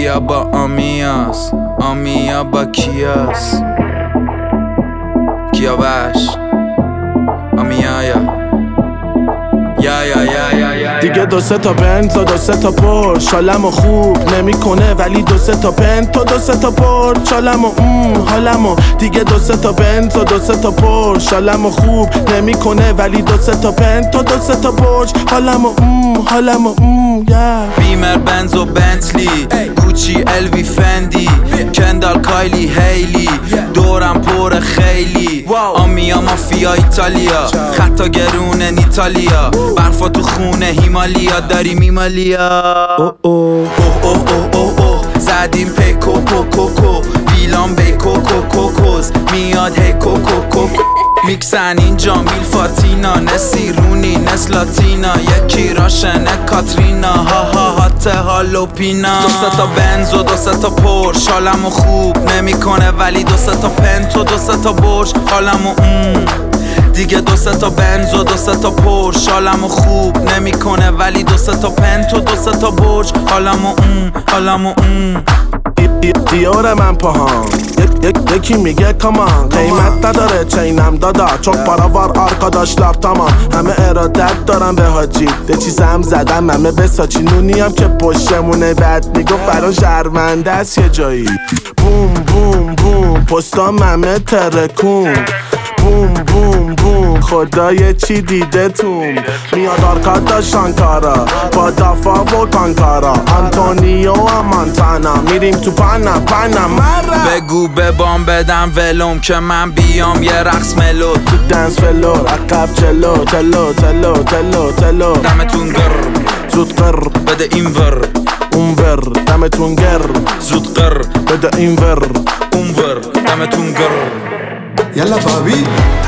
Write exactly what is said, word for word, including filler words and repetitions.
بیا با آمیاس، آمیا با کیاس، کیا بش آمیا یا یا یا یا یا یا دیگه دو سه تا بنز و دو سه تا پرش حالمو خوب نمیکنه، ولی دو سه تا پنت و دو سه تا پرش حالمو ام حالمو دیگه دو سه تا بنز و دو سه تا پرش حالمو خوب نمیکنه، ولی دو سه تا پنت و دو سه تا پرش حالمو ام حالمو ام یا بیمر، بنز و بنتلی، گوچی، الوی، فندی، کندال، کایلی، هیلی، دورم پر خیلی، آمیا مافیا ایتالیا، خطا گرونه نیتالیا، برفا تو خونه هیمالیا، داری میمالیا. اوه اوه اوه اوه اوه اوه زدیم پیکو کوکوکو، ویلان بیکو کوکوکوز میاد هی کوکوکو، میکسن اینجا میل فاتینا، نسی رونی نس لاتینا، یکی راشنه کاترینا، ها ها هات هالو پینا. دو سه تا بنز و دو سه تا پرش حالمو خوب نمیکنه، ولی دو سه تا پنت و دو سه تا برش حالمو ام دیگه دو سه تا بنز و دو سه تا پرش حالمو خوب نمیکنه، ولی دو سه تا پنت و دو سه تا برش حالمو ام حالمو ام دیار من پاهام یکی میگه کامان، قیمت نداره چینم دادا، چون پاراوار آرکا داشت تمام، همه ارادت دارم به حاجی، ده چیزم زدم همه بساچی، نونیم که پشتمونه بعد میگو فرا شرمنده است یه جایی، بوم بوم بوم پستام همه ترکون، بوم بوم بوم خدای چی دیده توم، میاد آرکادا شانکارا با دافا و کانکارا، آنتونیو و مانتانا، میریم تو پانا پانا مرا، بگو ببام بدم ولوم که من بیام یه رقص ملو، تو دنس فلور عقب جلو تلو تلو تلو تلو، دمتون گرم زود قر بده این ور اون ور، دمتون گرم زود قر بده این ور اون ور، دمتون گرم. يلا بابي